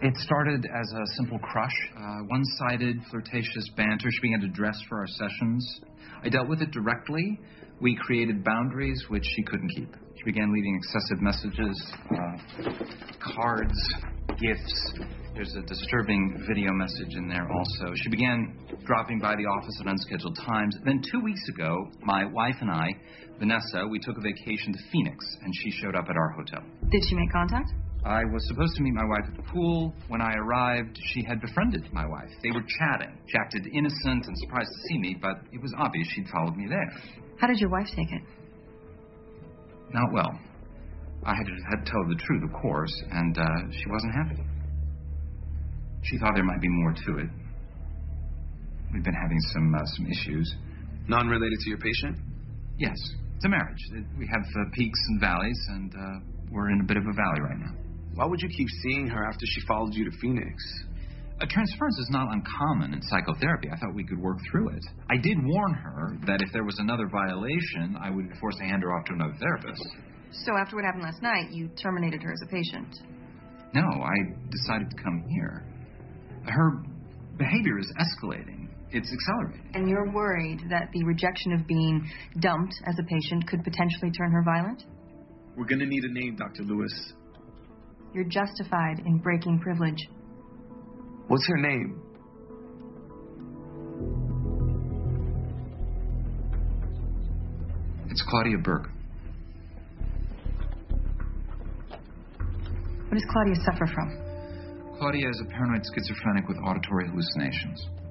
It started as a simple crush, one-sided flirtatious banter. She began to dress for our sessions. I dealt with it directly. We created boundaries which she couldn't keep. She began leaving excessive messages, cards, gifts. There's a disturbing video message in there also. She began dropping by the office at unscheduled times. Then 2 weeks ago, my wife and I, Vanessa, we took a vacation to Phoenix, and she showed up at our hotel. Did she make contact? I was supposed to meet my wife at the pool. When I arrived, she had befriended my wife. They were chatting. She acted innocent and surprised to see me, but it was obvious she'd followed me there. How did your wife take it? Not well. I had to tell her the truth, of course, and she wasn't happy. She thought there might be more to it. We've been having some issues. Non-related to your patient? Yes. It's a marriage. We have peaks and valleys, and we're in a bit of a valley right now. Why would you keep seeing her after she followed you to Phoenix? A transference is not uncommon in psychotherapy. I thought we could work through it. I did warn her that if there was another violation, I would be forced to hand her off to another therapist. So after what happened last night, you terminated her as a patient? No, I decided to come here. Her behavior is escalating. It's accelerating. And you're worried that the rejection of being dumped as a patient could potentially turn her violent? We're going to need a name, Dr. Lewis. You're justified in breaking privilege. What's her name? It's Claudia Burke. What does Claudia suffer from? Claudia is a paranoid schizophrenic with auditory hallucinations.